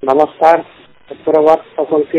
নমস্কার, সুপ্রভাত সকলকে।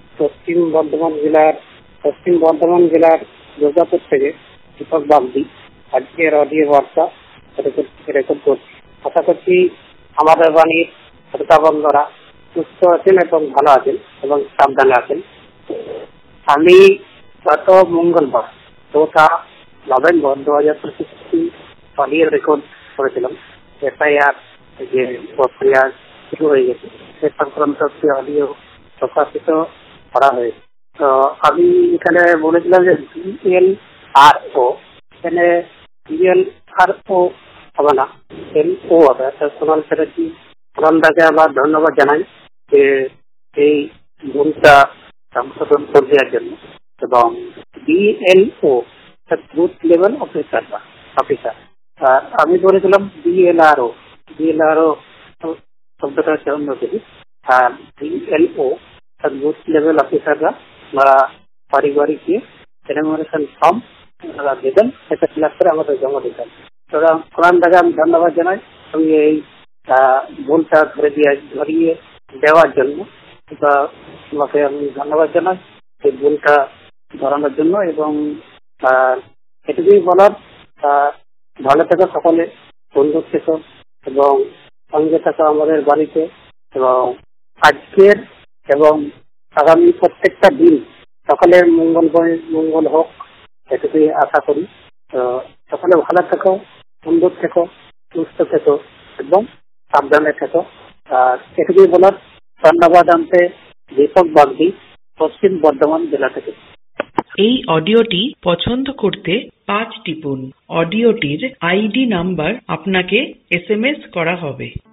পশ্চিম বর্ধমান জেলার দুর্গাপুর থেকে দীপক বাগদি আজকের অডিও বার্তা রেকর্ড করছি। আশা করছি আমাদের বাণীর শ্রোতা বন্ধুরা সুস্থ আছেন এবং ভালো আছেন এবং সাবধানে আছেন। আমি গত মঙ্গলবার 4 নভেম্বর 2025 অডিও রেকর্ড করেছিলাম। এফআইআর যে প্রক্রিয়া শুরু হয়ে গেছে সে সংক্রান্ত একটি অডিও প্রকাশিত করা হয়েছে। তো আমি এখানে বলেছিলাম যে BLRO, এখানে BLRO হবে না, LO হবে। সোনাল চ্যাটার্জি প্রধানটাকে আবার ধন্যবাদ জানাই যে এই ভুলটা সংশোধন করে দেওয়ার জন্য। এবং BLO বুথ লেভেল অফিসার। আর আমি বলেছিলাম BLRO শব্দটা অন্য কিছু। আর BLO বুথ লেভেল অফিসাররা পারিবারিক এনুমারেশন ফর্ম দেবেন, সেটা ফিল আপ করে আমাদের জমা দিতেন। কোরআন দাকে আমি ধন্যবাদ জানাই। আমি এই ভুলটা ধরিয়ে দেওয়ার জন্য তোমাকে আমি ধন্যবাদ জানাই এই ভুলটা ধরানোর জন্য। এবং এটুকুই বলার, ভালো থেকো সকলে, বন্ধু থেকো এবং সঙ্গে থাকো আমাদের বাড়িতে। এবং আজকের এবং আগামী প্রত্যেকটা দিন সকলের মঙ্গল হোক, এটুকুই আশা করি। তো সকলে ভালো থেকো, সুন্দর থেকো, সুস্থ থেকো এবং সাবধানে থেকো। আর এটুকুই বলার, ধন্যবাদ আনতে দীপক বাগদি, পশ্চিম বর্ধমান জেলা থেকে। এই অডিওটি পছন্দ করতে 5 টিপুন। অডিওটির ID নাম্বার আপনাকে SMS করা হবে।